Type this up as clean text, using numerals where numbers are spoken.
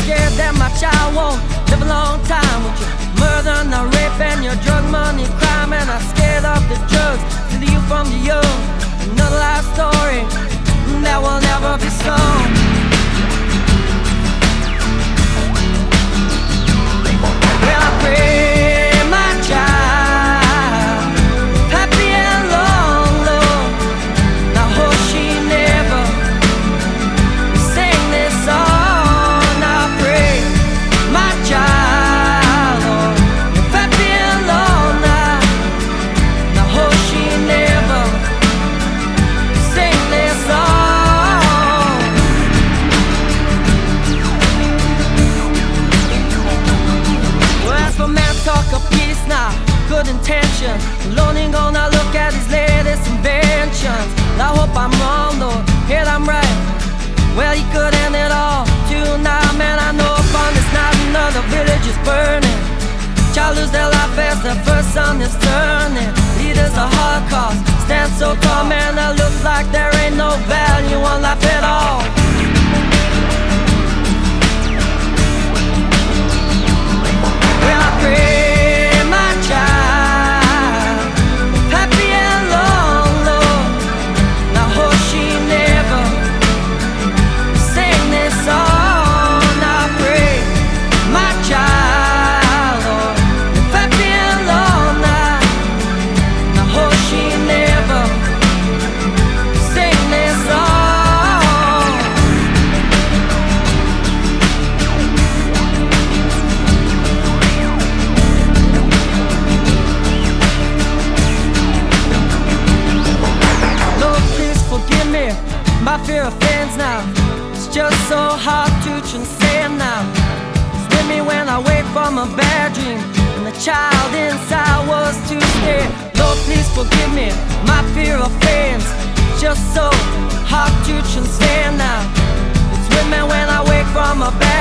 scared that my child won't live a long time with your murder and the rape and your drug money crime. And I'm scared of the drugs to the youth from the young. Another life story that will never be sung. Well, I pray my child happy and long, Lord. I hope she never sing this song. I pray my child, Lord, happy and long now. I hope she never sing this song. Well, as for man's talk of peace now, good intention, alone ain't gonna look at his latest inventions. I hope I'm wrong, Lord, yet I'm right. Well, he could end it all tonight, man. I know upon this night another village is burning. Child lose their life as the first sun is turning. Leaders of Holocaust stand so tall, man. It looks like there ain't no value on life at all. Well, I pray my child happy and long, Lord. I hope she never sing this song. I pray my child, Lord, happy and long now. I hope she never sing this song. Lord, please forgive me my fear of fans now. It's just so hard to transcend now. It's with me when I wake from a bad dream, and the child inside was too scared. Lord, please forgive me my fear of fans. Just so hard to transcend now. It's with me when I wake from a bad